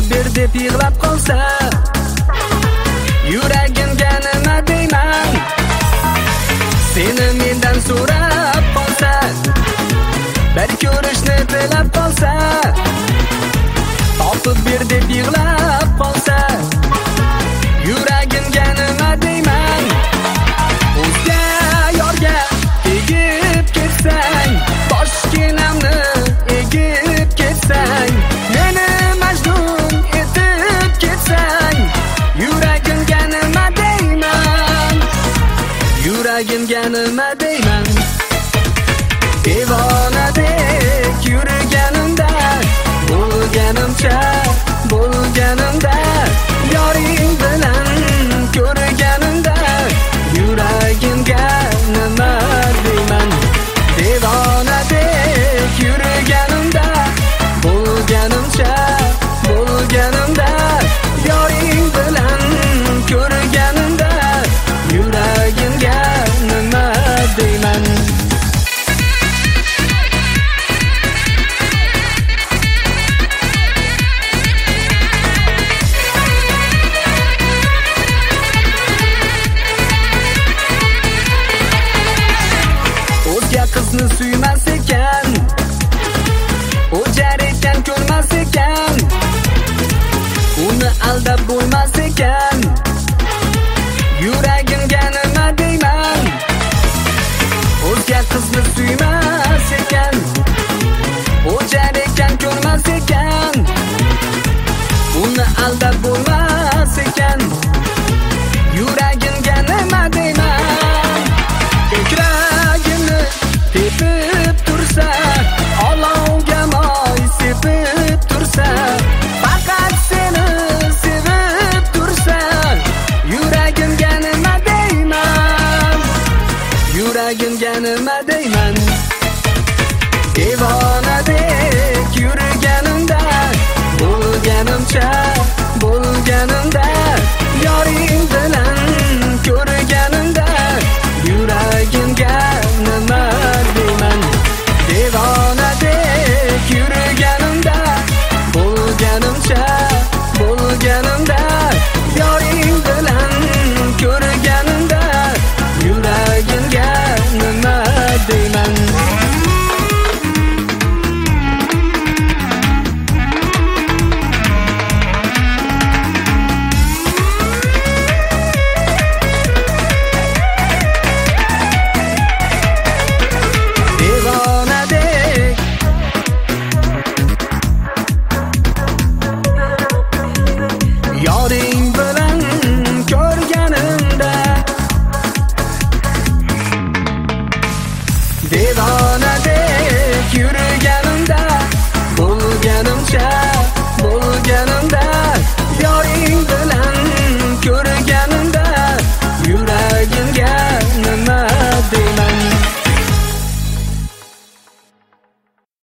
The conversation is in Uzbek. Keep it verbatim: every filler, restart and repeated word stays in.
ber deb yig'lab qolsa, yuragimga nima deyman? Seni mendan so'rab qolsa, bir ko'rishni tilab qolsa, topib ber deb yig'lab qolsa, yuragimga nima deyman? O'zga yorga tegib ketsang, boshginamni egib ketsang, meni majnun etib ketsang, yuragimga nima deyman? Yuragimga nima deyman? Devonadek yurganimda, bo'lganimcha bo'lganimda, yoring bilan ko'rganimda, yuragimga nima deyman? Devonadek yurganimda, bo'lganimcha bo'lganimda, yoring bilan ko'rganimda, yuragimga nima deyman? Qizni suymas ekan, o'jar ekan ko'rmas ekan, uni aldab bo'lmas ekan, yuragimga nima deyman? O'zga qizni suymas ekan, o'jar ekan ko'rmas ekan, uni aldab bo'lmas ekan, yuragimga nima deyman? Ko'kragimni tepib tursa, olovga moy sepib tursa, faqat seni sevib tursa, yuragimga nima deyman? Yuragimga nima deyman? Devonadek yurganimda, bo'lganimcha bo'lganimda, yoring bilan ko'rganimda,